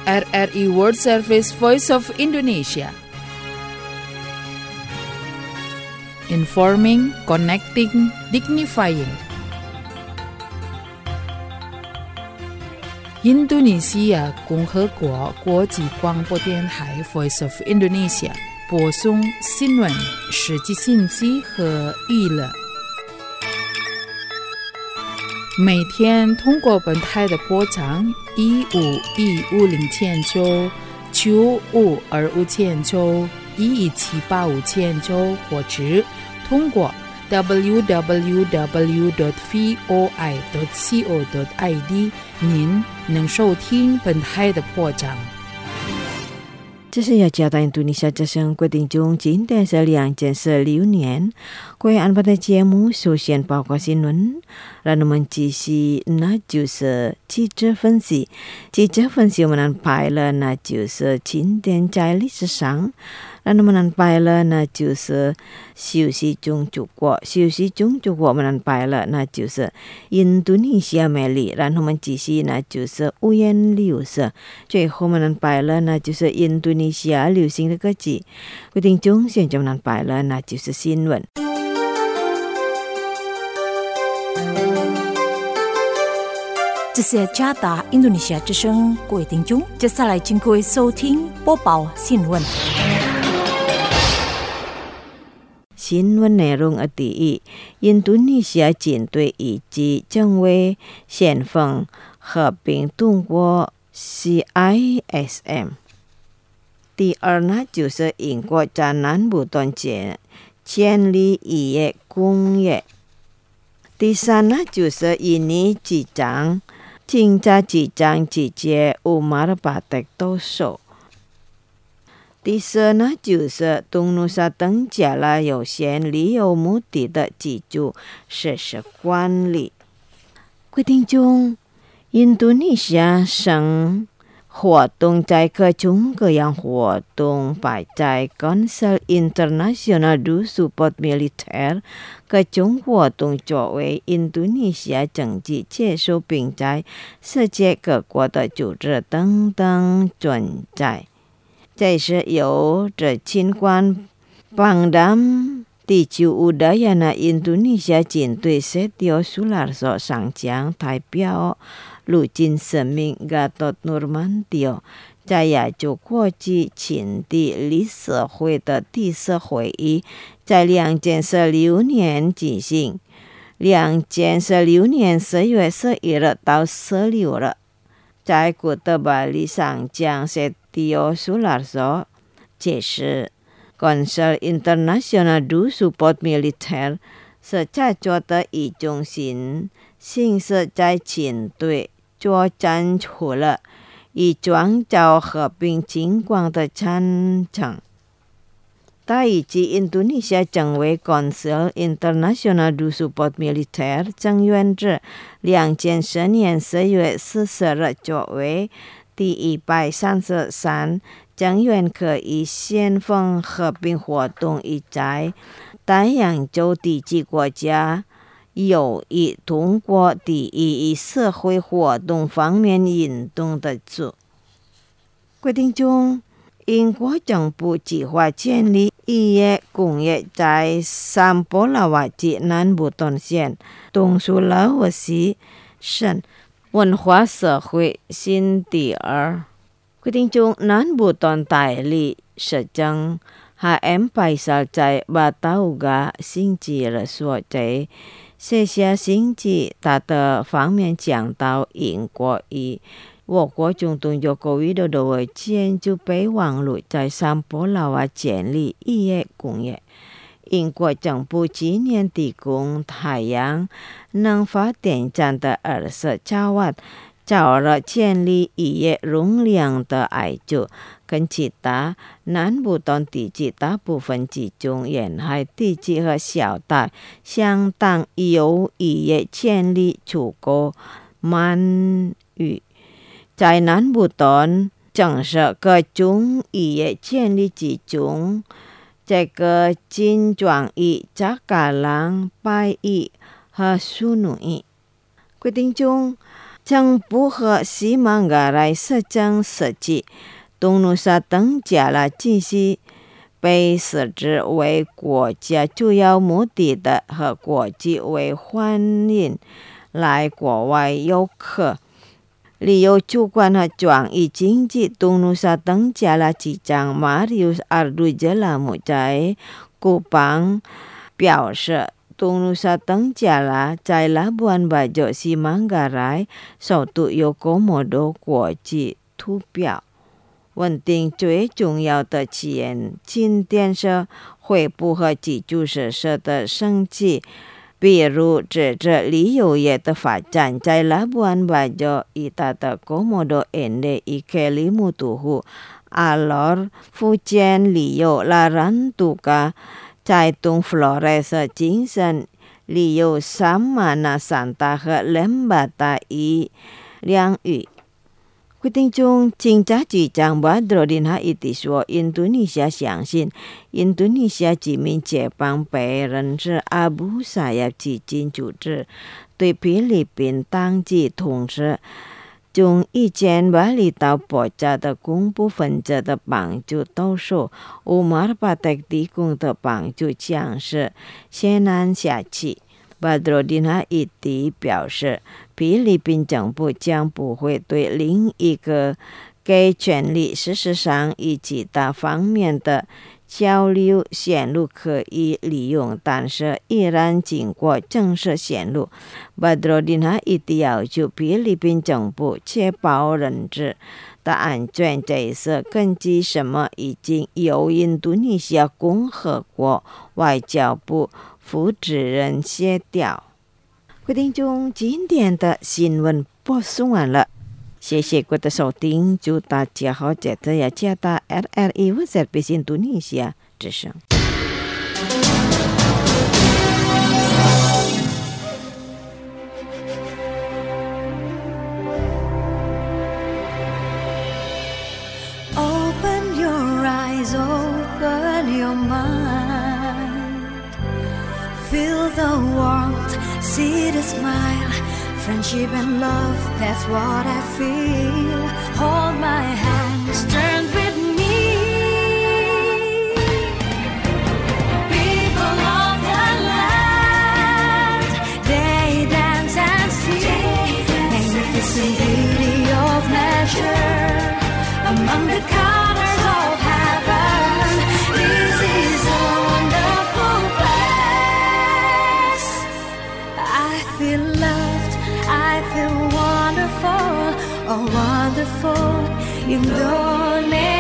RRI World Service Voice of Indonesia. Informing, connecting, dignifying.印度尼西亚共和国国际广播电台 Voice of Indonesia 播送新闻、实际信息和娱乐。每天通过本台的波长15150千兆、9525千兆、11785千兆，或者通过 www.voi.co.id 您能收听本台的播章。 这是雅加达印度尼西亚之声规定中今天是2016年各位安排的节目首先报告新闻，让我们继续那就是记者分析我们安排了那就是今天在历史上，让我们安排了那就是休息中国我们安排了那就是印度尼西亚美丽，让我们继续那就是五颜六色，最后我们安排了那就是印度尼西亚流行的歌曲，规定中现在我们安排了那就是新闻。 这是加拿大印度尼西亚之声各位听众，接下来请各位收听播报新闻。 新闻内容的第一，印度尼西亚军队以及政委先锋合并通过 CISM。第二呢，就是英国在南部端建立渔业工业。第三呢，就是印尼经济局长直接乌马尔巴特到手。第四呢，就是东努沙登加了有限旅游目的的居住设施管理。规定中，印度尼西亚省活动在各种各样活动摆在 Council International to Support Military 各种活动作为印度尼西亚政治接受并在世界各国的组织等等存在。这是由这情况帮đảm地球udayana 印度尼西亚军队Setio Sularso 上将代表陆军生命 Gatot Nurmantio 在亚洲国际情敌理事会的第四会议在2016年举行。2016年10月11日到16日，在古德巴里上将Setio Sularso 解释 Council International to Support Military 是在做的一种形式在军队作战出了以创造和平情况的赞成。他以及印度尼西亚政委 Council International to Support Military 成员制2010年10月14日作为第133成员可以先锋和平活动以在大洋洲地区国家有意通过第一社会活动方面运动的组。规定中，英国政府计划建立渔业工业在三波拉瓦吉南部端县东苏拉沃西省文化社会新第二。规定中，南部端代理市长HM Faisal 在巴达乌嘎星期日说，在这些星期他的方面讲到英国与我国中东有个维度的建筑备忘录在三波拉瓦建立渔业工业。英国政府今年提供太阳能发电站的20兆瓦，找了建立渔业容量的爱州跟其他南部端地区大部分集中沿海地区和小岛相当有渔业建立足够满裕。在南部端正是各种渔业建立集中，这个金装鱼、扎嘎浪、白鱼和苏努鱼。规定中将不和西孟加拉社将设计，东努沙登加拉继续被设置为国家主要目的地和国际为欢迎来国外游客。旅游主管和转移经济东努沙登加拉机长 Marius Ardujelamu 在古邦表示，东努沙登加拉在Labuan Bajo西孟加拉首都有高摩多国际图标。稳定最重要的前景点是恢复和基础设施的升级，比如随着旅游业的发展，在Labuan Bajo一带的高摩多沿岸以克里姆杜湖、阿罗福建旅游、拉兰度假，在东弗洛雷斯精神旅游、萨马纳山大和伦巴达一两域。决定中，警察局长Badrodin Haiti说，印度尼西亚相信印度尼西亚几名解放被人质阿布萨亚基金组织对菲律宾当局同时从以前巴厘岛国家的恐怖分子的帮助到手，乌马尔巴特提供的帮助将是艰难下去。Badrodin Haiti表示，菲律宾政府将不会对另一个给权力事实上以其他方面的交流线路可以利用，但是依然经过正式线路。Badrodin Haiti要求菲律宾政府确保人质的安全，这是根据什么已经由印度尼西亚共和国外交部负责人协调。决定中今天的新闻播送完了，谢谢各位的收听，祝大家好，这次也加大 RRI Voice印度尼西亚之声。 Open your eyes, open your mind. Feel the warmth, see the smile. Friendship and love, that's what I feel. Hold my hands, turn with me. People of the land, they dance and sing. Magnificent beauty of nature among the colors of heaven. This is a wonderful place. I feel loved, I feel wonderful, oh wonderful Indonesia.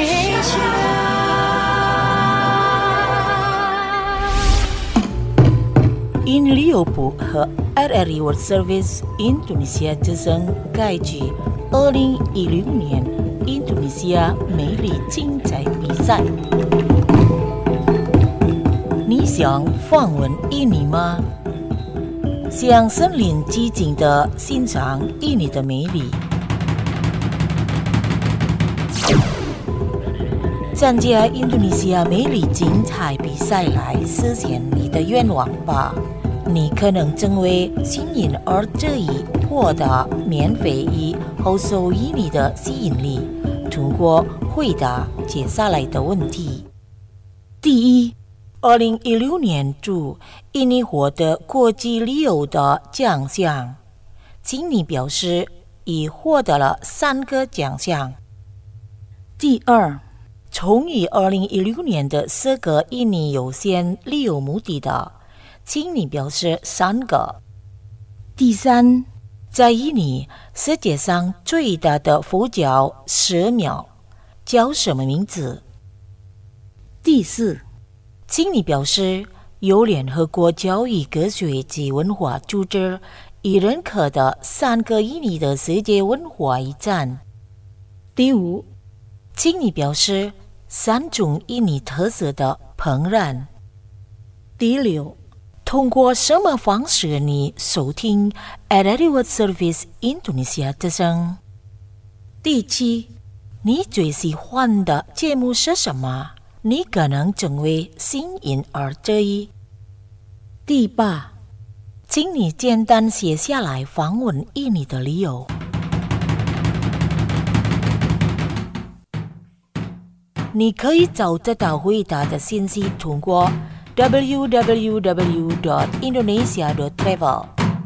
因旅游部和 RRI World Service 印度尼西亚之声盖举2016年印度尼西亚美丽竞赛比赛。你想访问印尼吗？向森林寂静地欣赏印尼的美丽。参加印度尼西亚美丽竞赛比赛来实现你的愿望吧！你可能成为幸运儿之一，获得免费与后受印尼的吸引力。通过回答接下来的问题：第一，2016年驻印尼获得国际旅游的奖项，请你表示已获得了3个奖项。第二，从于2016年的4个印尼优先旅游目的地，请你表示3个。第三，在印尼世界上最大的佛教寺庙叫什么名字？第四，请你表示由联合国教育科学及文化组织已认可的3个印尼的世界文化遗产。第五，请你表示3种印尼特色的烹饪。第六，通过什么方式你收听 RRI World Service 印度尼西亚之声？第七，你最喜欢的节目是什么？你可能成为幸运儿之一。第八， 请你简单写下来访问印尼的理由。你可以找得到回答的信息通过 www.indonesia.travel。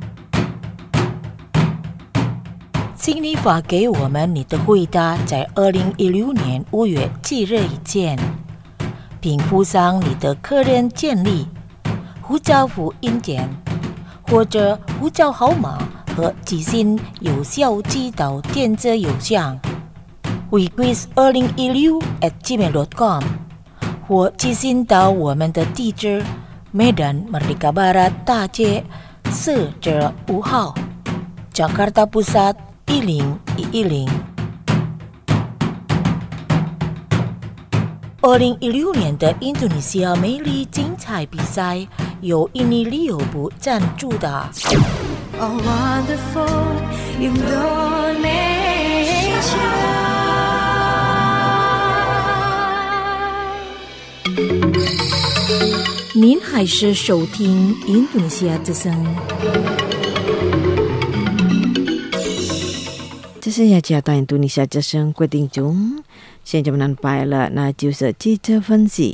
请你发给我们你的回答在2016年5月7日以前，并附上你的个人简历、护照复印件或者护照号码和寄信邮效寄到电子邮箱 wequiz2016@gmail.com 或寄信到我们的地址 Medan Merdeka Barat 大街4至5号 Jakarta Pusat 10110。2016年的印度尼西亚美丽精彩比赛由印尼旅游部赞助的。 Oh, wonderful Indonesia. 您还是收听印度尼西亚之声。 这是雅加达印度尼西亚之声规定中，现在们拜了，那就是记者分析。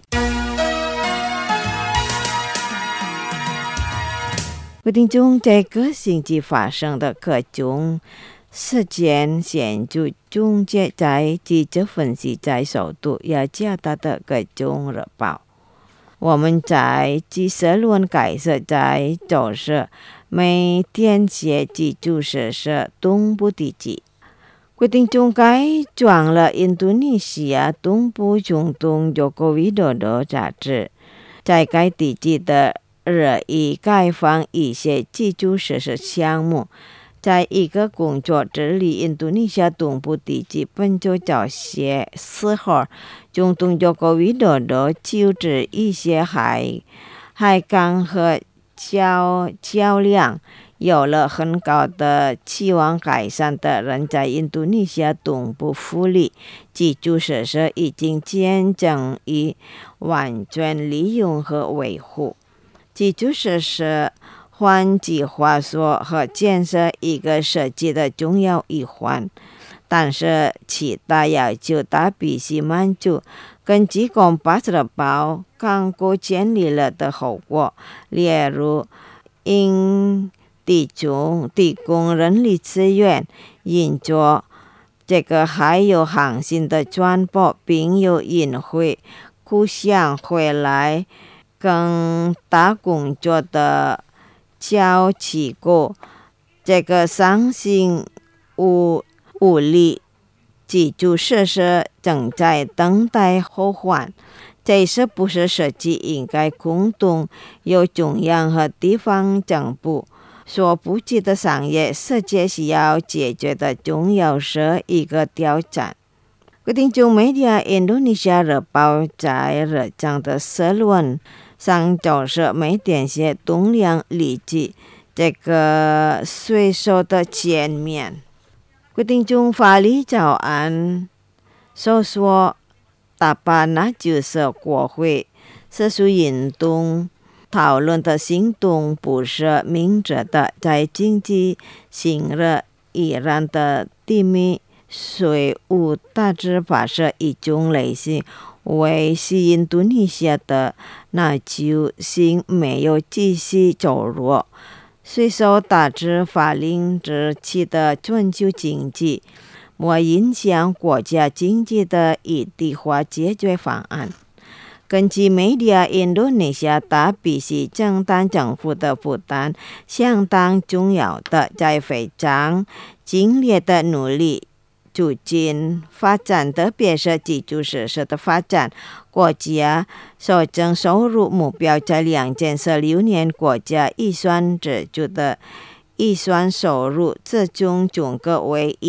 规定中这个星期发生的各种事件，显著终结在记者分析在首都雅加达的各种热报。我们在记者论改设在就是每天写记住是东部地区。规定中改装了印度尼西亚东部总统佐科维多多杂志，在该地区的热议开放一些基础设施项目。在一个工作治理印度尼西亚东部地区本周早些时候，总统佐科维多多就职一些海港和桥梁有了很高的期望改善的人在印度尼西亚东部福利基础设施已经见证于完全利用和维护。基础设施换计划所和建设一个设计的重要一环，但是其他要求它必须满足根据公巴斯的报刚过建立了的后果，例如应提供人力资源运作这个还有航行的船舶，并有运回故乡回来更大工作的交机构。这个上行物力基础设施正在等待后换。这是不是设计应该共同由中央和地方政府所布置的商业世界需要解决的重要是一个挑战。规定中媒体印度尼西亚日报在日章的社论上就是每天写动量立即这个税收的减免。规定中法律草案说大巴那就是国会社会运动讨论的行动不是明智的，在经济新热伊朗的地面税务大致法是一种类型维系印度尼西亚的那就性没有继续走弱。税收大致法令之期的全球经济莫影响国家经济的一体化解决方案。根据媒体印度尼西亚它必须承担政府的负担相当重要的，在非常激烈的努力促进发展，特别是基础设施的发展。国家所挣收入目标在2016年国家预算支出的预算收入之中总共为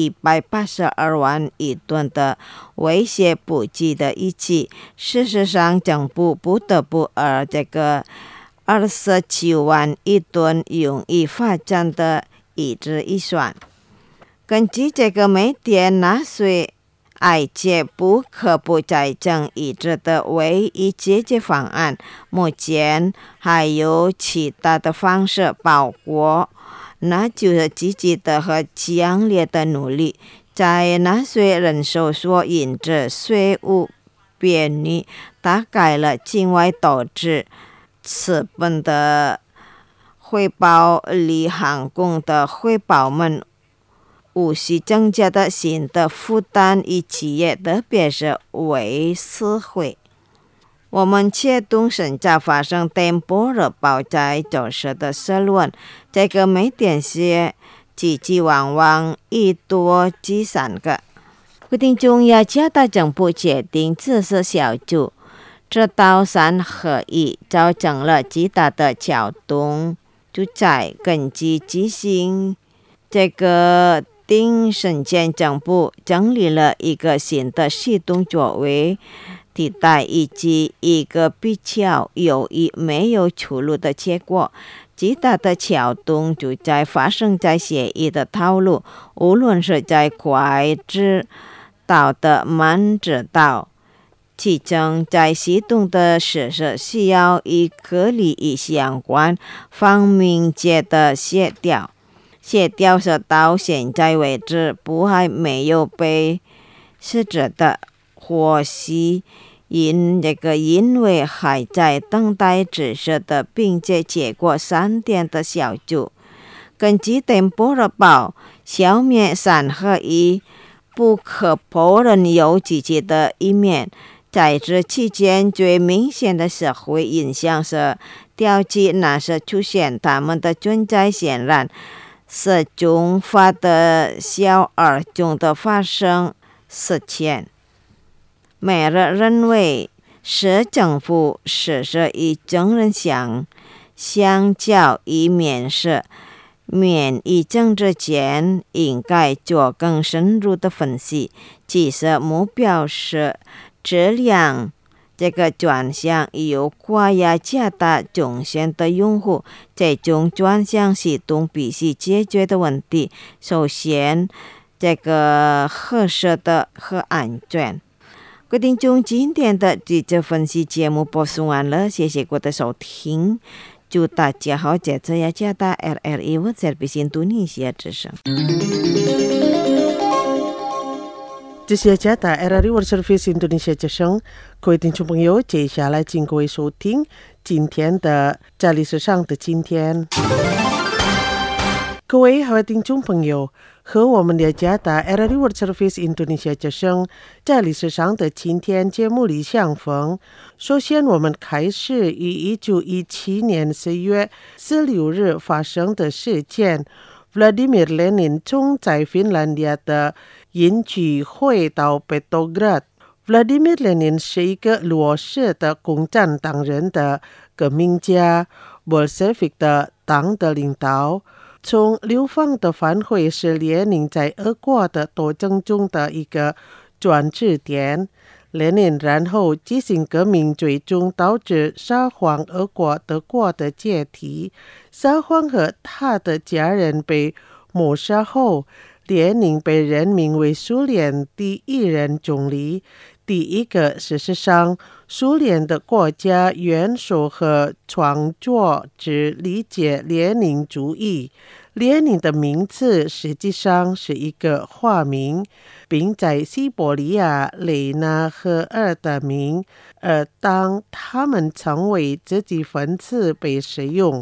182万亿吨的威胁不济的一期。事实上政府不得不而这个27万亿吨用于发展的一支预算。根据这个每天纳税爱解不可不再争议着的唯一解决方案。目前还有其他的方式，包括那就是积极的和强烈的努力，在纳税人手所引致税务便利，打开了境外投资资本的回报率，航空的回报们无需增加的新的负担与企业，特别是为社会。我们确定现在发生颠簸热爆在走势的社论，这个每点些积极往往一多几3个。决定中央加大政府决定自治小组，这道3合1造成了极大的搅动，就在根据执行这个定省县政府整理了一个新的系统作为替代，以及一个比较有意没有出路的结果。极大的撬动就在发生在协议的套路，无论是在快知道的慢知道，其中在系统的实施需要与各利益相关方面间的协调。协调是到现在为止不还没有被实质的，或是因为还在等待指示的，并且结果3点的小组。根据颠簸热报消灭3合1不可否认有积极的一面，在这期间最明显的社会影响是调剂那些出现他们的存在，显然是中法的小而中的发生事件。每人认为市政府实施与众人相较于面与政治间应该做更深入的分析。其实目标是质量这个转向有跨越加大中线的用户，这种转向系统必须解决的问题，首先这个合适的和安全。决定中今天的记者分析节目播送完了，谢谢各位的收听，祝大家好，这次要加大 RRI World Service Indonesia 之声。 这是加大 RRI World Service Indonesia 之声，各位听众朋友，接下来请各位收听今天的在历史上的今天。各位好听众朋友，和我们的加大 RRI World Service Indonesia 之声在历史上的今天节目里相逢。首先我们开始于1917年4月16日发生的事件。Vladimir Lenin 从在芬兰的营聚会到Petrograd。Vladimir Lenin 是一个罗斯的共产党人的革命家， Bolshevik 的党的领导。从流放的返回是列宁在俄国的斗争中的一个转折点。列宁然后进行革命，最终导致沙皇俄国德国的解体。沙皇和他的家人被谋杀后，列宁被任命为苏联第一任总理。第一个事实上，苏联的国家元首和创作者理解列宁主义。列宁的名字实际上是一个化名，并在西伯利亚雷纳河尔的名，而当他们成为自己分子被使用。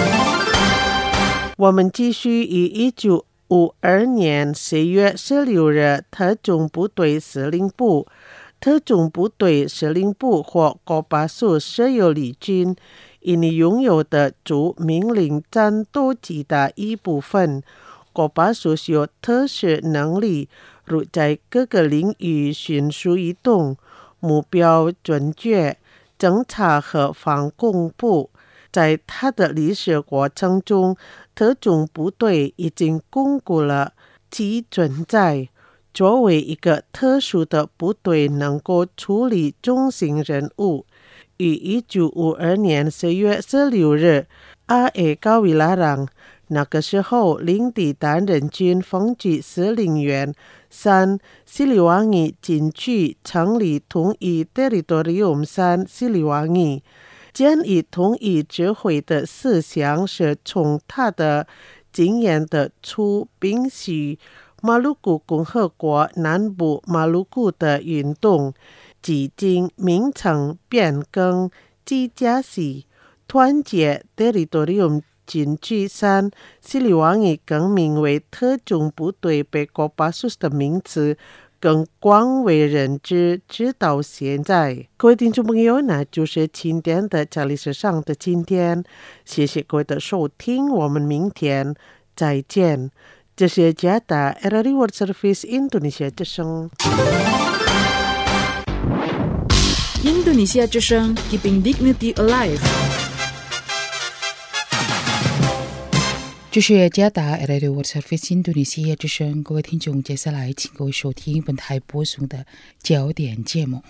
我们继续于1952年4月16日特种部队司令部。特种部队司令部或戈巴苏设有礼军，因拥有的主命令战斗机的一部分。戈巴苏有特殊能力，如在各个领域迅速移动，目标准确，侦察和防恐怖。在它的历史过程中，特种部队已经巩固了其存在。作为一个特殊的部队，能够处理重型任务。于1952年4月16日，阿埃高维拉让那个时候，领地担任军风局司令员。3. Siliwangi 进去成立统一 Teritorium 3 Siliwangi。建议统一指挥的思想是从他的经验的出并许马鲁古共和国南部马鲁古的运动，几经名称变更几加西，团结 Teritorium 进去3 Siliwangi 更名为特种部队被Kopassus 的名词更广为人知，直到现在。各位听众朋友，那就是今天的这里是上的今天，谢谢各位的收听，我们明天再见。这是加达 RRI World Service Indonesia 之声。 印度尼西亚之声 Keeping Dignity Alive。这是加达 RRI World Service 印度尼西亚之声，各位听众，接下来请各位收听本台播送的焦点节目。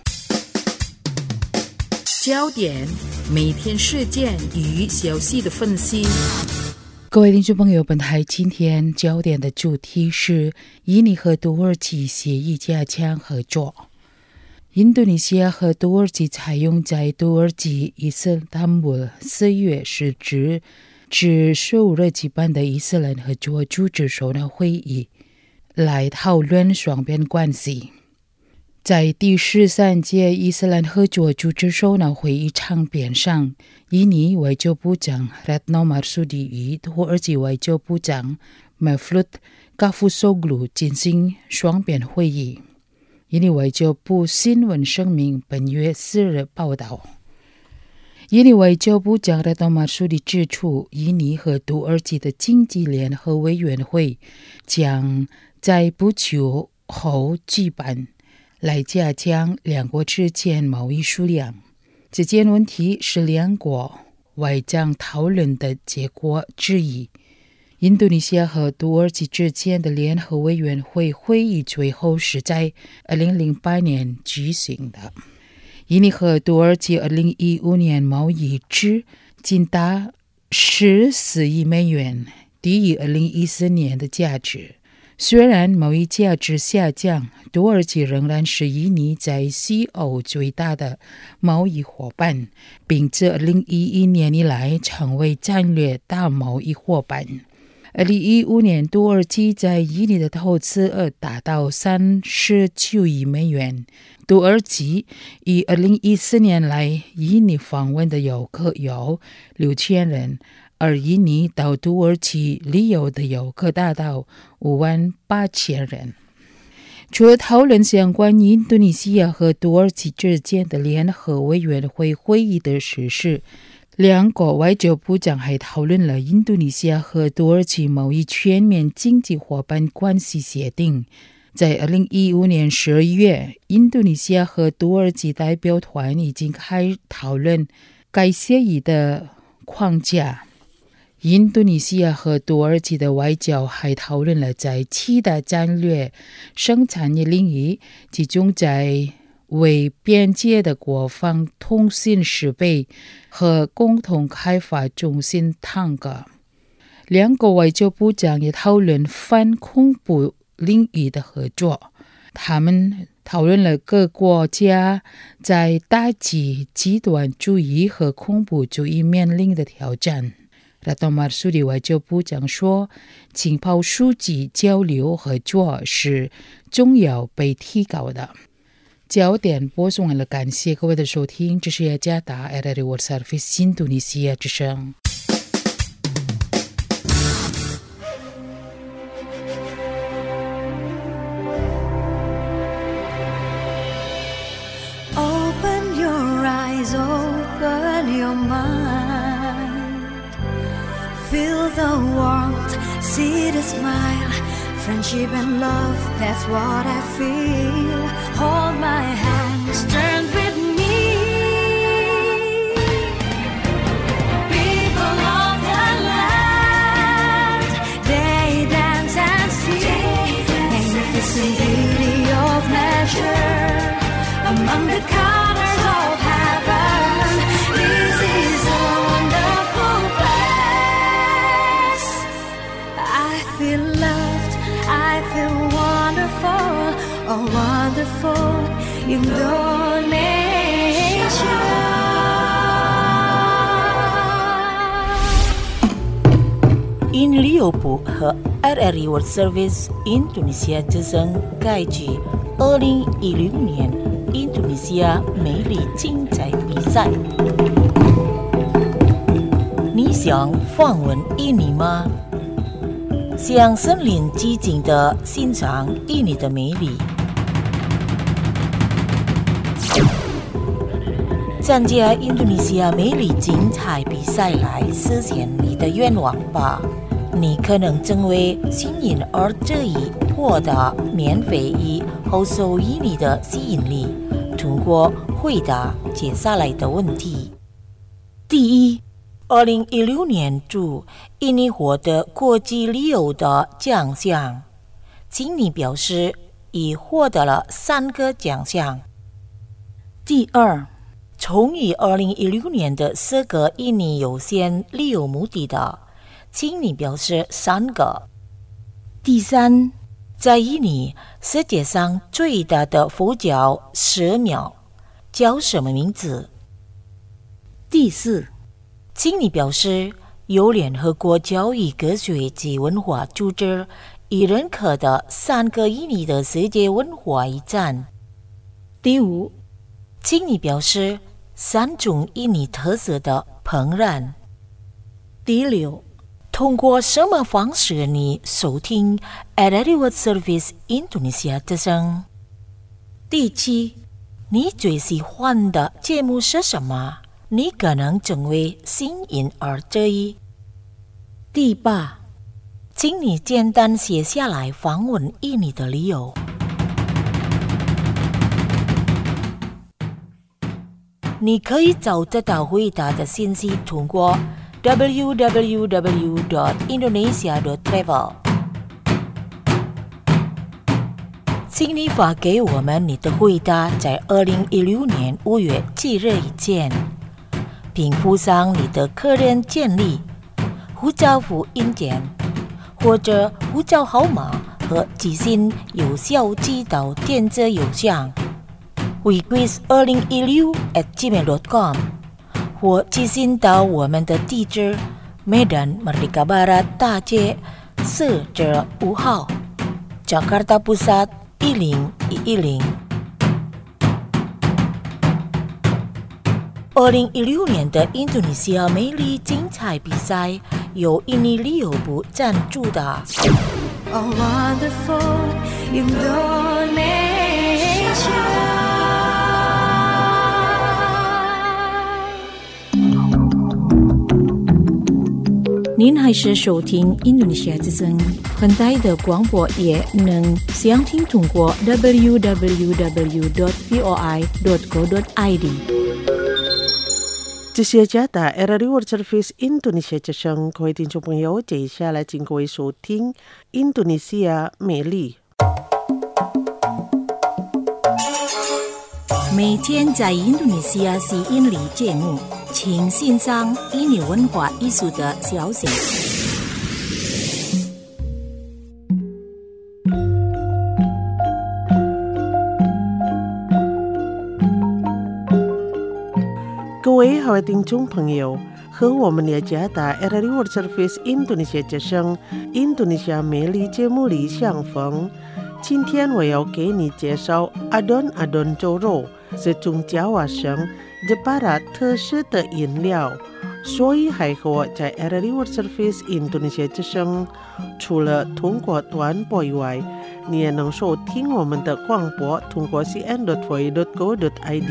焦点，每天事件与消息的分析。各位听众朋友，本台今天焦点的主题是印尼和土耳其协议加强合作。印度尼西亚和土耳其采用在土耳其伊斯坦布尔4月10日至15日举办的伊斯兰合作组织首脑会议来讨论双边关系。在第13届伊斯兰合作组织首脑会议场边上，印尼外交部长 Retno Marsudi 与土耳其外交部长 Mevlut Cavusoglu 进行双边会议。印尼外交部新闻声明本月4日报道，印尼外交部长 Retno Marsudi 指出，印尼和土耳其的经济联合委员会将在不久后举办，来加强两国之间贸易数量。这件问题是两国外长讨论的结果之一。印度尼西亚和土耳其之间的联合委员会会议最后是在2008年举行的。印尼和土耳其2015年贸易值仅达14亿美元，低于2014年的价值。虽然贸易价值下降，土耳其仍然是印尼在西欧最大的贸易伙伴，并自2011年以来成为战略大贸易伙伴。2015年，土耳其在印尼的投资额达到39亿美元。土耳其以2014年来印尼访问的游客有6000人，而印尼到土耳其旅游的游客达到58000人。除了讨论相关印度尼西亚和土耳其之间的联合委员会会议的实施，两国外交部长还讨论了印度尼西亚和土耳其贸易全面经济伙伴关系协定。在2015年12月，印度尼西亚和土耳其代表团已经开讨论该协议的框架。印度尼西亚和土耳其的外交还讨论了在7大战略生产业领域，集中在为边界的国防通信设备和共同开发中心探戈。两国外交部长也讨论反恐怖领域的合作。他们讨论了各国家在打击极端主义和恐怖主义面临的挑战。Retno Marsudi 外交部长说，情报数据交流合作是重要被提高的。焦点播送完了，感谢各位的收听，这是雅加达 RRI World Service 印度尼西亚之声。 Open your eyes, open your mind. Feel the warmth, see the smile. Friendship and love, that's what I feel. Hold my hands, turn with me. People of the land, they dance and sing. Magnificent beauty of nature among the colors of heaven. This is a wonderful place. I feel wonderful, oh wonderful Indonesia. InRio 部和 RRI World Service Indonesia 之声盖举2016年印度尼西亚美丽竞赛比赛。你想访问印尼吗？向森林寂静地欣赏印尼的美丽。参加印度尼西亚美丽竞赛比赛来实现你的愿望吧！你可能成为幸运儿这一获得免费和受印尼的吸引力。通过回答接下来的问题：第一，2016年驻印尼获得国际旅游的奖项，请你表示已获得了3个奖项。第二，从于2016年的4个印尼优先旅游目的地，请你表示3个。第三，在印尼世界上最大的佛教寺庙叫什么名字？第四，请你表示由联合国教育科学及文化组织已认可的3个印尼的世界文化遗产。第五，请你表示3种印尼特色的烹饪。第六，通过什么方式你收听 RRI World Service Indonesia 之声？第七，你最喜欢的节目是什么？你可能成为幸运儿之一。第八，请你简单写下来访问印尼的理由。你可以找得到回答的信息通过www.indonesia.travel， 请你发给我们你的回答在2016年5月7日以前，并附上你的个人简历、护照复印件或者护照号码和寄信邮箱寄到电子邮箱 wequiz2016@gmail.com，或寄信到我们的地址 Medan Merdeka Barat 大街4-5号 Jakarta Pusat 10110。2016年的印度尼西亚美丽竞赛比赛由印尼旅游部赞助的。 Oh wonderful Indonesia。 您还是收听印度尼西亚之声，本台的广播也能详听通过 www.voi.co.id。 这些加打 RRI World Service Indonesia 之声，各位听众朋友，接下来请各位收听印度尼西亚美丽。 每天在印度尼西亚吸引力节目，请欣赏印尼文化艺术的消息。 各位好，听众朋友，和我们的加打 RRI World Service Indonesia 之声印度尼西亚美丽节目里相逢。今天我要给你介绍 Adon-Adon Joro， 是中爪哇省Jepara 特色的饮料。所以还和在 RRI World Service Indonesia 之声，除了通过短波以外，你也能收听我们的广播，通过 cn.voi.go.id。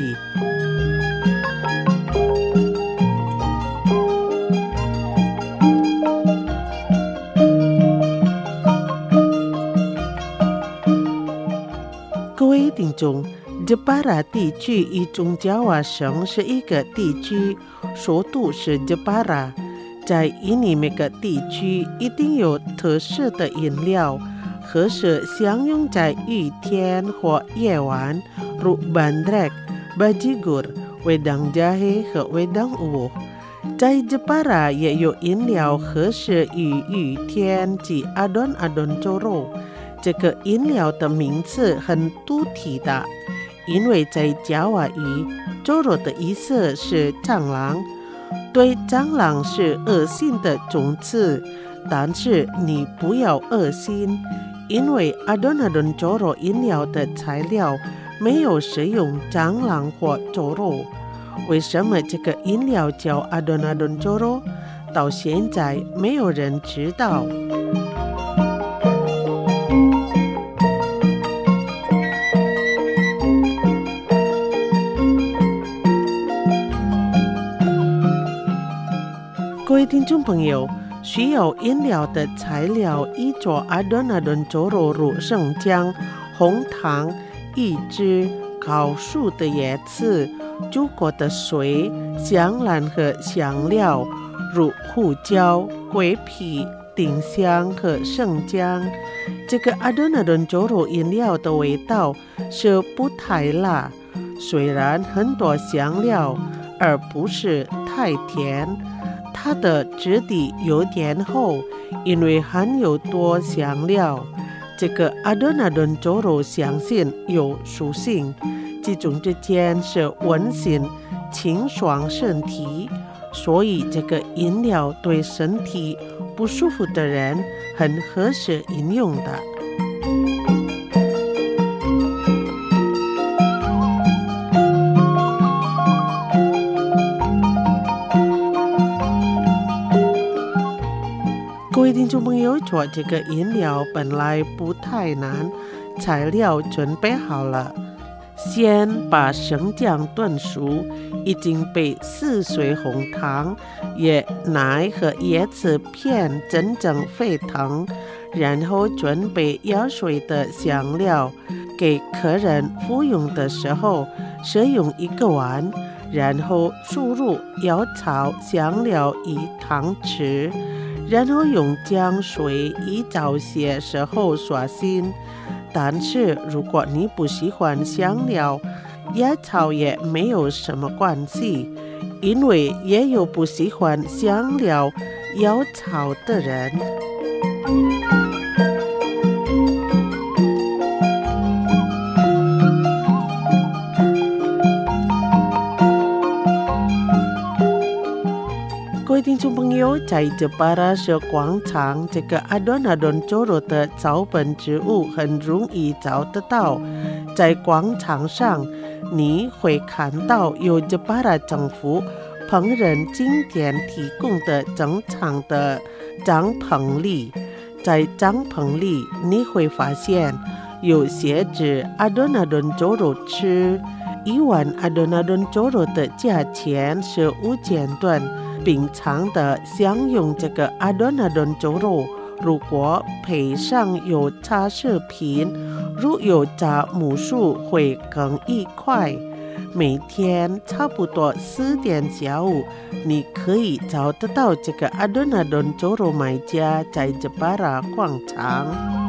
各位听众，Jepara 地区与中爪哇省是一个地区，首都是 Jepara。在印尼每个地区一定有特色的饮料，和是享用在雨天或夜晚，如 bandrek、bajigur、wedang jahe 和 wedang uwuh。在 Jepara 也有饮料和是与雨天及 Adon-Adon Joro。 这个饮料的名字很独特的，因为在加瓦语，Joro 的意思是蟑螂，对蟑螂是恶心的种子，但是你不要恶心，因为 Adon-Adon Joro 饮料的材料没有使用蟑螂或 Joro。为什么这个饮料叫 Adon-Adon Joro？ 到现在没有人知道。各位听众朋友，需要饮料的材料依着 Adon-Adon Joro 如生姜、红糖、一只烤熟的椰子、煮过的水、香兰和香料，如胡椒、桂皮、丁香和生姜。这个 Adon-Adon Joro 饮料的味道是不太辣，虽然很多香料，而不是太甜。它的质地有点厚，因为含有多香料。这个 Adon-Adon Joro 相信有属性，其中之间是温馨、清爽身体，所以这个饮料对身体不舒服的人很合适饮用的。各位听众朋友，做这个饮料本来不太难，材料准备好了。先把生姜炖熟，已经被4水红糖、奶和椰子片真正沸腾，然后准备药水的香料。给客人服用的时候，使用1个碗，然后输入药草、香料1汤匙。然后用姜水一早些时候刷新，但是如果你不喜欢香料，野草也没有什么关系，因为也有不喜欢香料、药草的人。各位听众朋友，在这巴拉社广场，这个 Adon-Adon Joro 的草本植物很容易找得到。在广场上，你会看到有这巴拉政府烹饪经典提供的正常的帐篷里，在帐篷里你会发现有写着 Adon-Adon Joro 吃，1碗 Adon-Adon Joro 的价钱是5000盾。平常的享用这个 Adon-Adon Joro， 如果配上有茶食品，如有炸木薯会更愉快。每天差不多4点下午，你可以找得到这个 Adon-Adon Joro 卖家在这巴拉广场。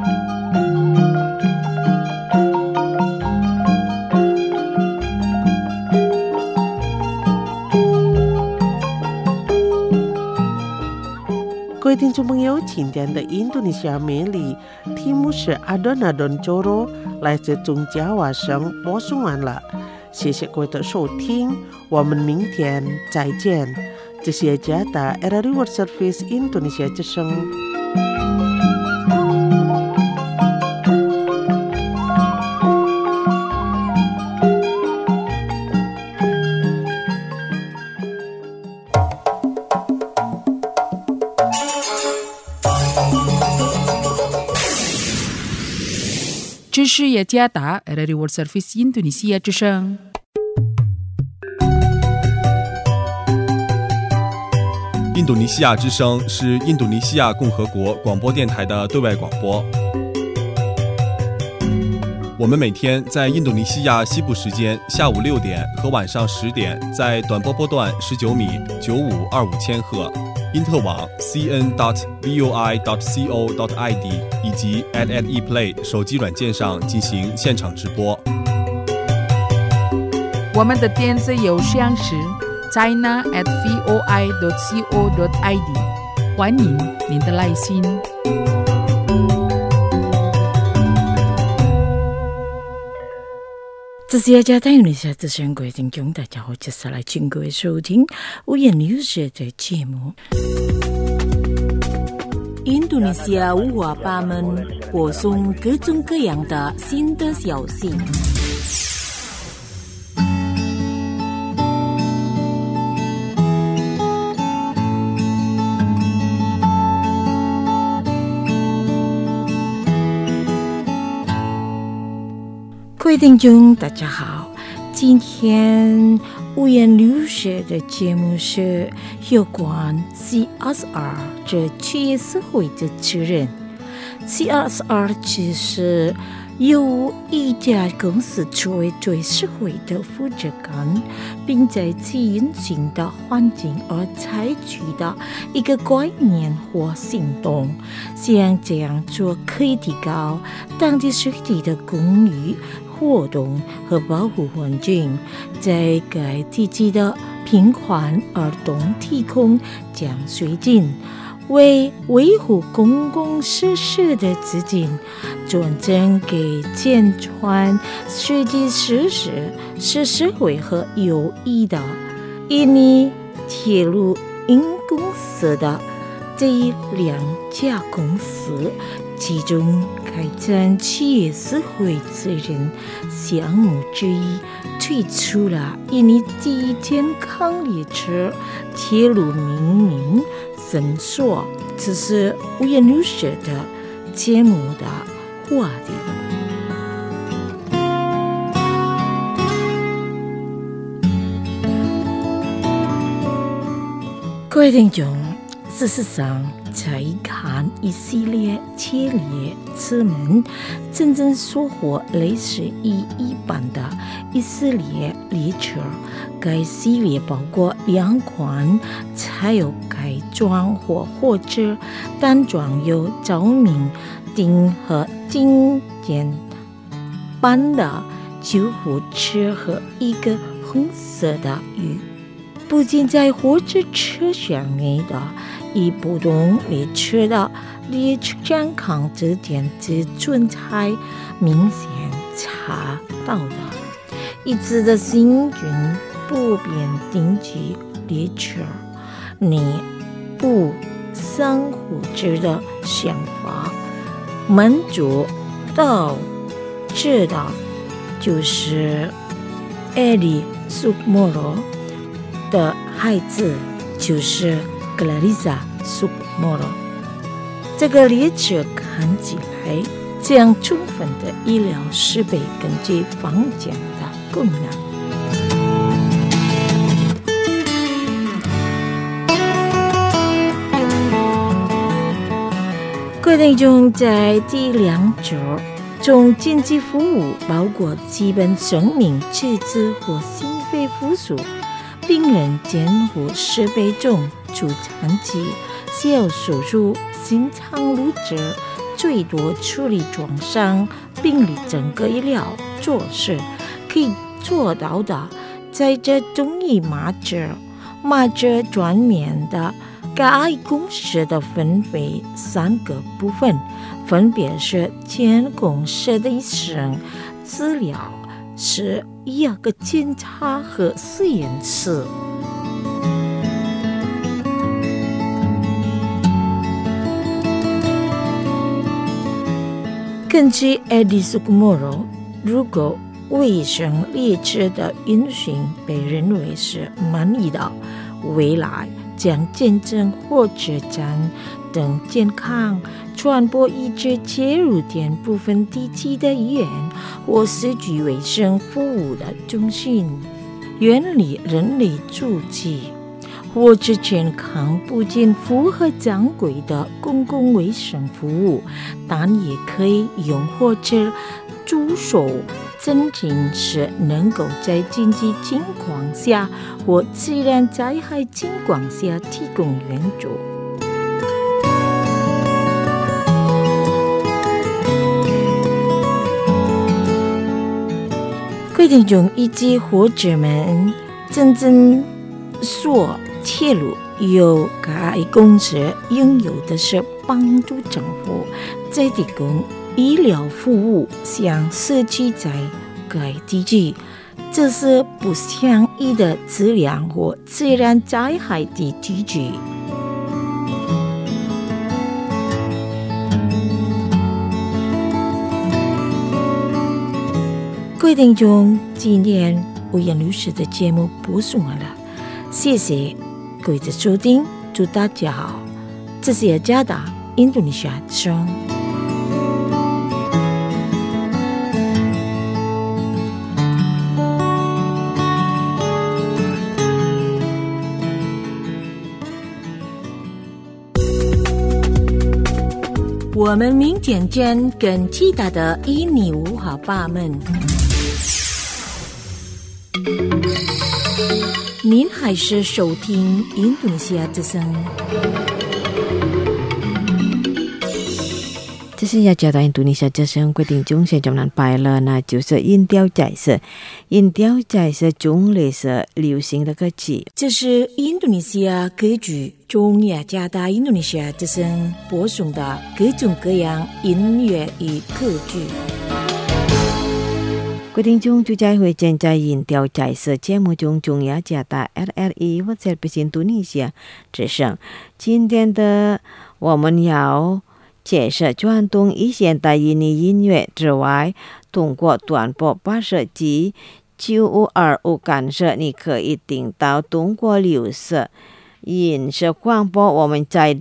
各位听众朋友，今天的印度尼西亚美丽题目是 Adon-Adon Joro， 来自中加瓦省播送完了，谢谢各位的收听，我们明天再见。这是雅加达 RRI World Service Indonesia 之声。 这是雅加达 RRI World Service Indonesia 之声。 印度尼西亚之声是印度尼西亚共和国广播电台的对外广播。我们每天在印度尼西亚西部时间下午6点和晚上10点，在短波波段19米9525千赫，因特网 cn.voi.co.id 以及 @eplay 手机软件上进行现场直播。 我们的电子邮箱是 china@voi.co.id， 欢迎您的来信。 这是家带你下资深各位听众，大家好，接下来请各位收听五眼留学的节目。印度尼西亚五花八门，播送各种各样的新的消息。各位听众，大家好，今天五眼留学的节目是有关 CSR 这企业社会的责任。CSR 就是由一家公司作为对社会的负责感，并在其运行的环境而采取的一个概念或行动。像这样做可以提高当地实际的公益活动和保护环境，在该地区的贫困儿童提供奖学金，为维护公共设施的资金转赠给健全实际设施，是社会和有益的。印尼铁路营公司的这两家公司其中开展企业社会责任项目之一，推出了印尼第一健康列车铁路命名绳索，这是五眼留学的节目的话题。各位听众，事实上在看一系列铁列车们真正收获类似于一般的以色列列车，该系列包括2款采有改装或者单装有照明灯和经典版的救护车和一个红色的鱼。不仅在火车厢内的以不同列车的列车健康这点之状态明显查到的，一直的行军不变定期列车，你不相互之的想法满足到这的就是艾利苏莫罗的孩子，就是格拉丽莎苏莫罗。这个列车看起来将充分的医疗设备根据房间的功能。各位听众，在第2周中，经济服务包括基本生命支持或心肺复苏、病人监护设备中助产器、小手术、心脏录制、最多处理创伤病理整个医疗措施可以做到的，在这中医麻疹专面的该公司的分为3个部分，分别是监控室的医生、治疗是1个检查和实验室。根据艾迪苏莫罗，如果卫生列车的运行被认为是满意的，未来将见证火车站等健康传播医治切入点部分地区的医院或社区卫生服务的中心，原理人类足迹。火车健康不仅符合正规的公共卫生服务，但也可以用火车助手真正是能够在紧急情况下或自然灾害情况下提供援助。规定中以及火车们真正说铁路由该公司拥有的是帮助政府在提供医疗服务，向社区在该地区，这是不相宜的质量或自然灾害的地区。各位听众，今天吴言律师的节目播送完了，谢谢各位的收听，祝大家好，这是雅加达印度尼西亚声。我们明天见，更其他的印尼文化吧们。您还是收听印度尼西亚之声。 这是雅加达印度尼西亚之声，各位听众现在我们拜了，那就是音调彩色。音调彩色种类是流行的歌曲。 这是印度尼西亚歌剧中雅加达印度尼西亚之声播送的各种各样音乐与歌剧。 各位听众，就在会见在音调彩色节目中，中雅加达 RRI 或者印度尼西亚之声。今天的我们要介绍传统与现代印尼音乐之外，通过短波发射机9525干涉，你可以听到通过流射影视广播。我们在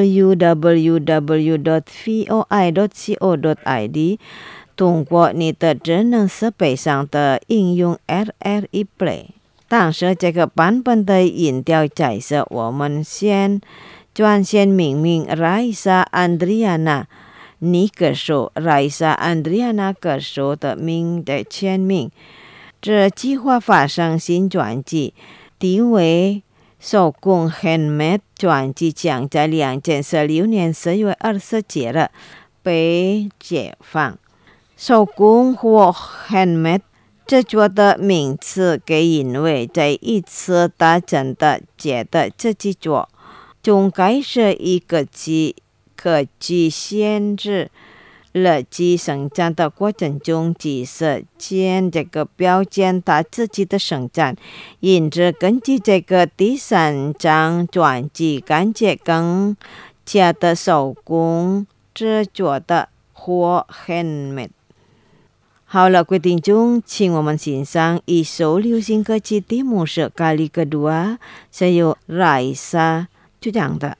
www.voi.co.id 通过你的智能设备上的应用 RRI Play。当时这个版本的音调彩色，我们先专线命名 Raisa Andriana 女歌手 Raisa Andriana 歌手的名的全名。这计划发生新专辑，题为手工 Handmade 专辑将在2016年4月27日被解放。手工或 Handmade 制作的名词给因为在一次大战的阶段制作中该是一个可具限制了其生产的过程中，即使将这个标签他自己的生产，因此根据这个第3张专辑，感觉更加的手工制作的或 handmade。好了，各位听众，请我们欣赏一首流行歌曲，题目是 Kali Kedua， 是由 Raisa 主唱的。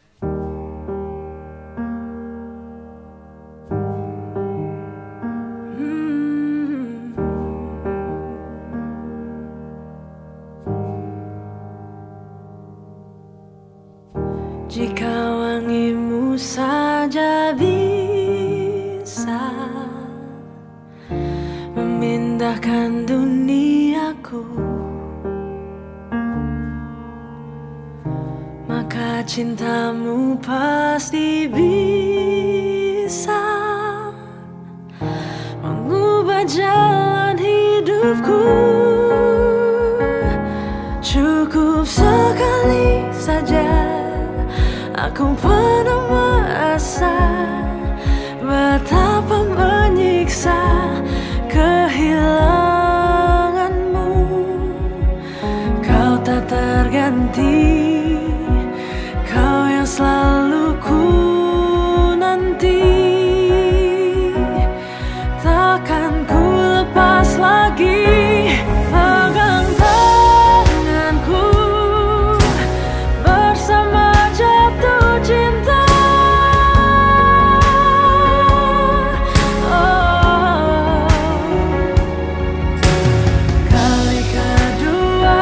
Jika wangimu saja bisa memindahkan duniaku, maka cintamu pasti bisa mengubah jalan hidupku. Cukup sekali saja aku pernah merasa betapa menyiksa kehilanganmu. Kau tak terganti, kau yang selalu ku nanti. Takkan ku lepas lagi pegang tanganku bersama jatuh cinta. Kali kedua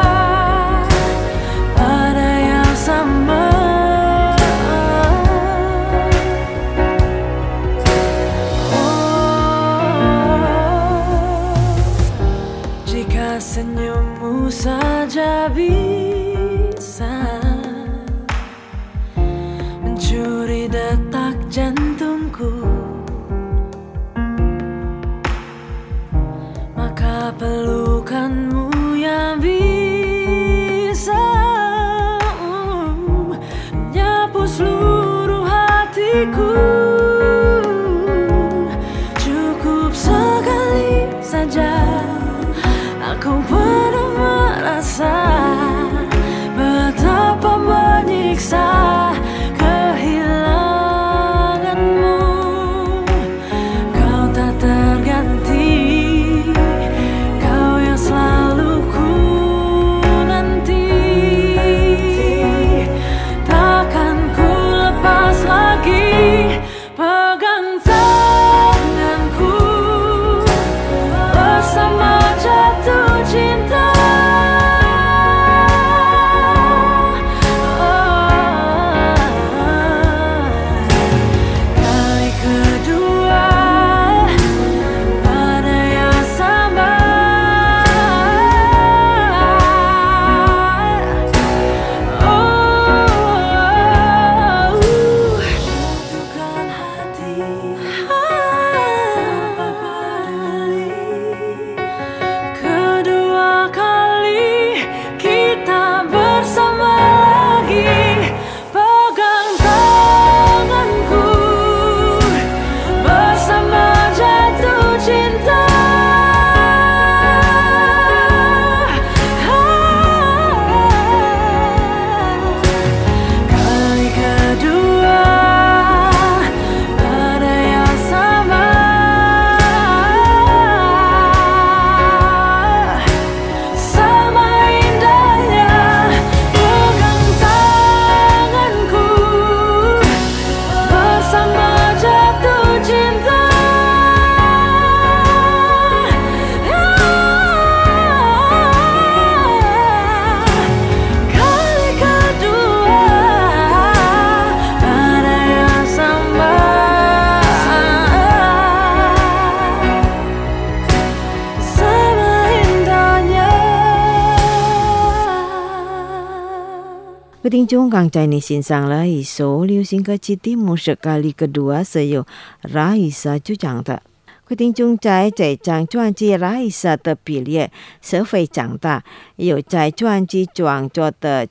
pada yang sama, jika senyummu saja bisa mencuri detak jantungku, maka pelukanmu yang bisa menyapu seluruh hatiku. Cukup sekali saja 各位听众刚才你欣赏了一首流行歌曲题目是咖喱kedua是由 Raisa 主唱的。各位听众在这张专辑 Raisa 的比例是非常大，有在专辑创作的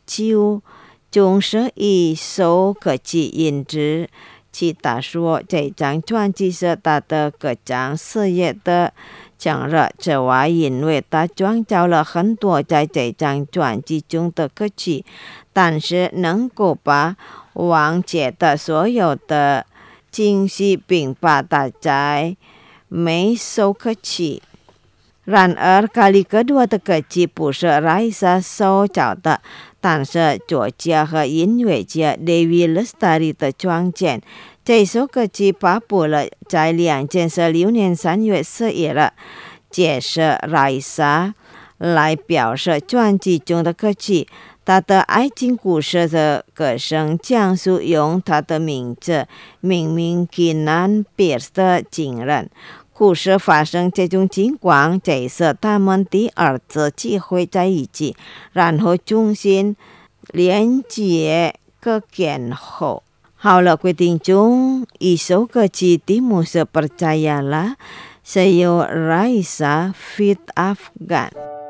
91首歌曲音质。其他说这张专辑是他的歌唱事业的强热，此外因为他创造了很多在这张专辑中的歌曲，但是能够把完结的所有的精细并把它在每首歌曲。然而咖喱kedua的歌曲不是 Raisa 所找的，但是作家和音乐家 Dewi Lestari 的创建。这首歌曲发布了在2016年3月11日，这是 Raisa 来表示专辑中的歌曲。他的爱情故事的歌声讲述用他的名字命名Kinan Pierce 的情人。故事发生这种情况，这是他们第二次聚会在一起，然后重新连接个间后。好了，各位听众，一首歌曲题目是 Percayalah 是由 Raisa feat. Afgan。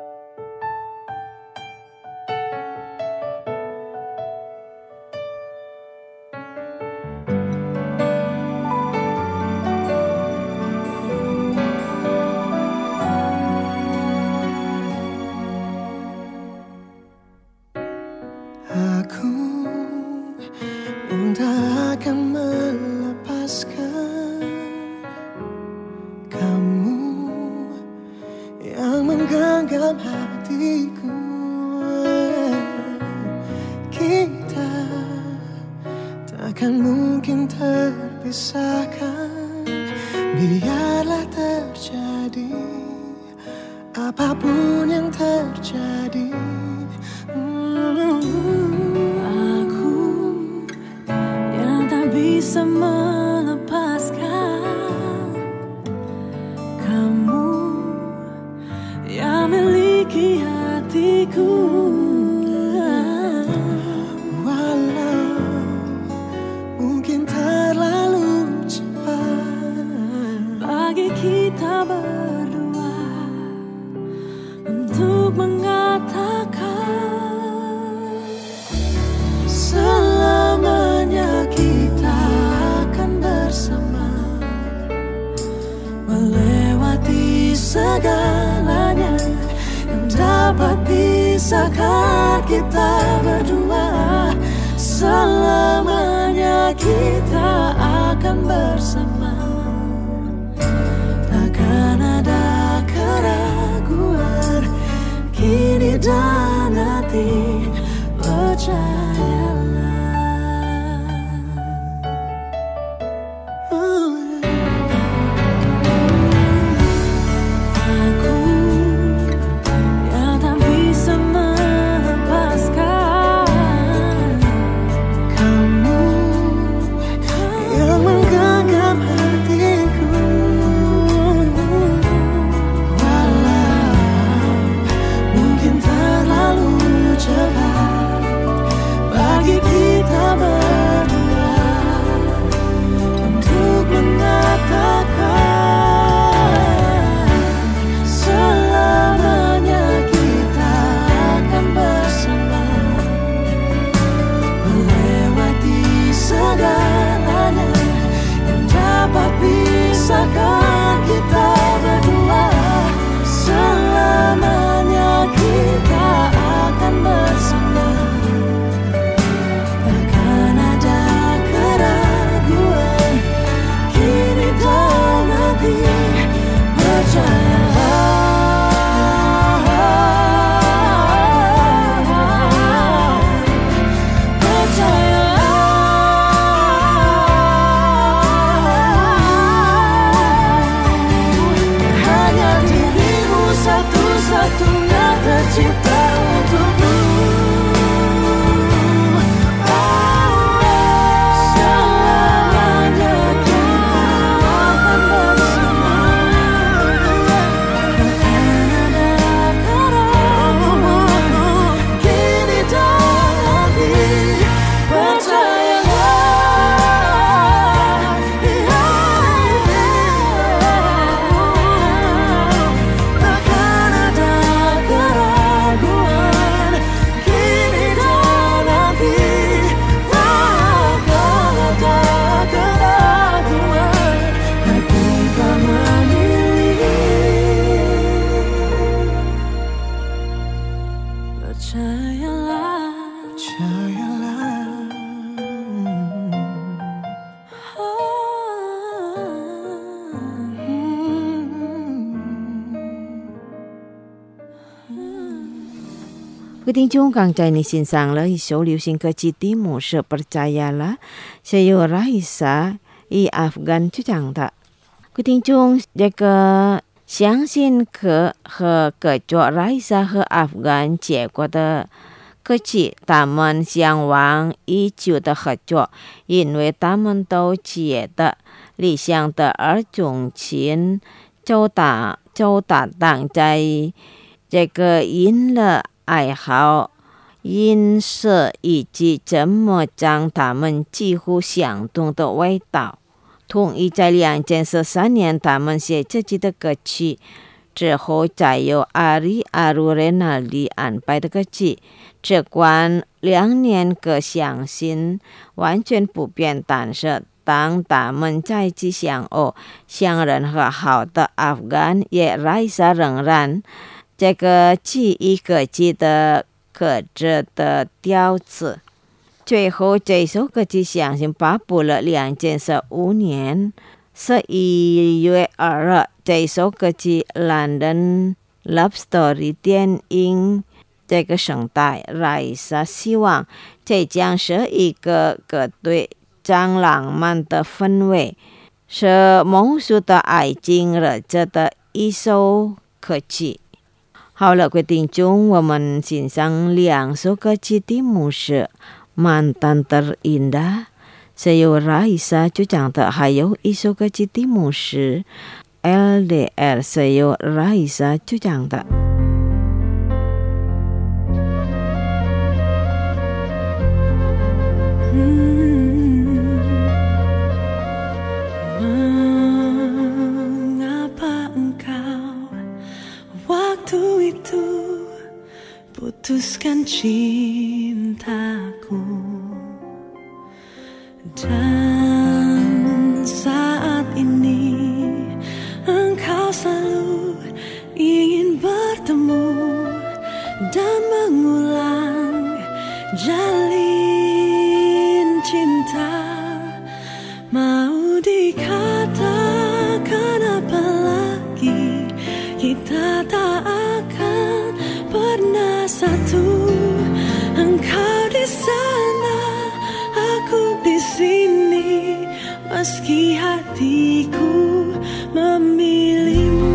Takkan mungkin terpisahkan, biarlah terjadi apapun yang terjadi. Aku yang tak bisa melepaskan kamu yang miliki hatiku. Kita berdua untuk mengatakan selamanya kita akan bersama, melewati segalanya yang dapat pisahkan kita berdua. Selamanya kita akan bersama. Ada keraguan kini dan nanti, percayalah. Aku yang tak bisa melepaskan kamu yang menggenggam hatiku. 各位听众刚才你欣赏了一首流行歌曲的牧师 Percayalah Saya Raisa 以阿富汗主讲的。各位听众，这个相信歌和歌作 Raisa 和阿富汗结果的歌曲，他们向往已久的合作，因为他们都觉得理想的二种情就打挡在这个音乐爱好、音色以及怎么将他们几乎相同的味道统一在2013年，他们写自己的歌曲之后，再由Ari Aru Renaldi 安排的歌曲，只管2年歌相信完全不变，但是当他们再次相偶，相人和好的阿富汗也Raisa仍然这个记忆歌曲的克制的调子。最后这首歌曲相信发布了2015年11月2日，这首歌曲 London Love Story 电影这个声带Raisa希望这将是一个歌队将浪漫的氛围，是蒙受的爱情热着的一首歌曲。好了，各位听众，我们欣赏2首歌曲的牧师Mantan Terindah Saya Raisa 主讲的，还有一首歌曲的牧师 LDR Saya Raisa 主讲的。 Mengapa engkau waktu itu putuskan cintaku, dan saat ini engkau selalu ingin bertemu dan mengulang jalin cinta. Mau dikatakan apa lagi, kita tak akan pernah satu. Engkau di sana, aku di sini, meski hatiku memilihmu.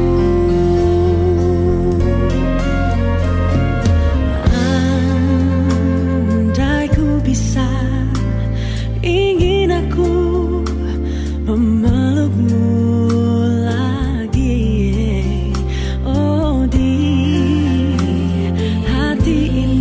Andai ku bisa, ingin aku memelukmu lagi. Oh, di hati ini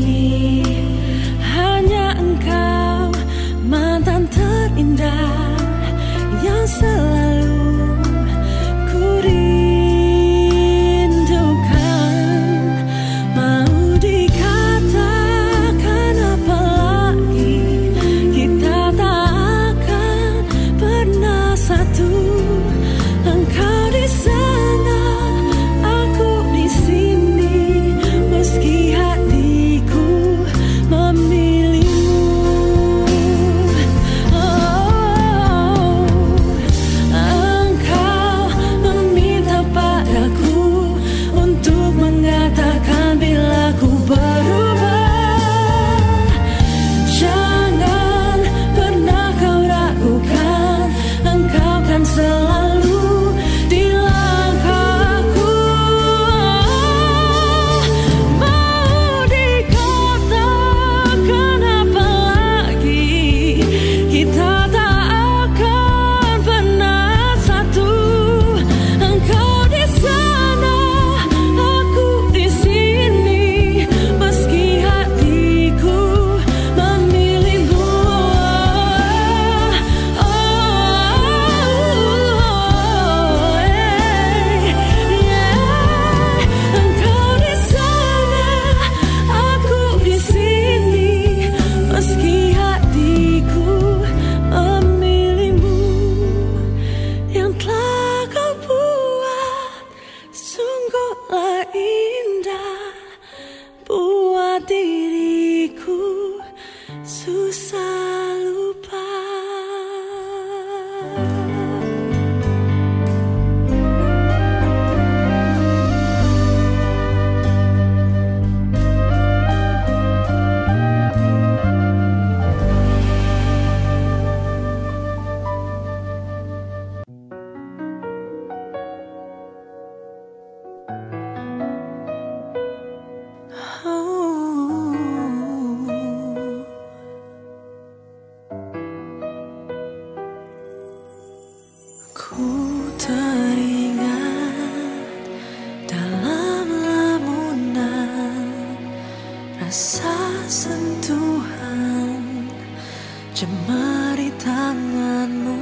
jemari tanganmu,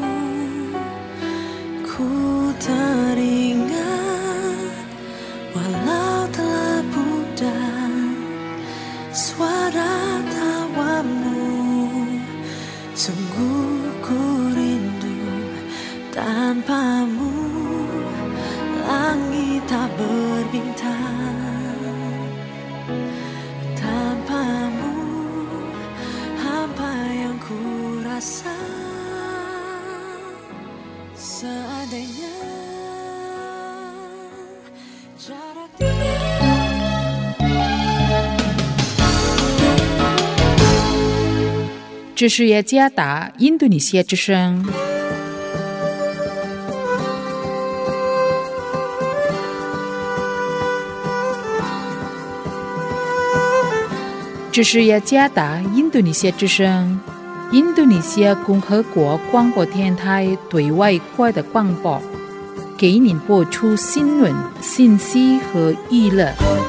ku teringat walau telah pudar suara tawamu. Sungguh ku rindu tanpamu, langit tak berbintang. Tanpamu, apa yang ku rasa. Seandainya jarak tidak. 这是雅加达印度尼西亚之声。这是雅加达印度尼西亚之声，印度尼西亚共和国广播电台对外国的广播，给您播出新闻、信息和娱乐。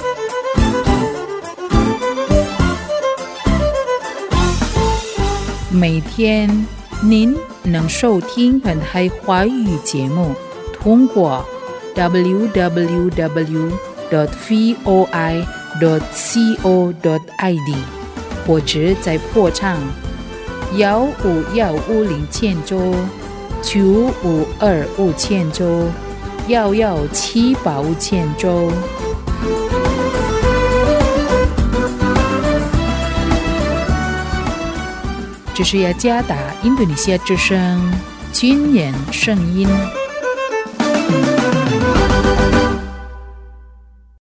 每天您能收听本台华语节目，通过 www.voi.co.id 或者在波长15150千兆、95250千兆、11785千兆。这是雅加达印度尼西亚之声军人声音。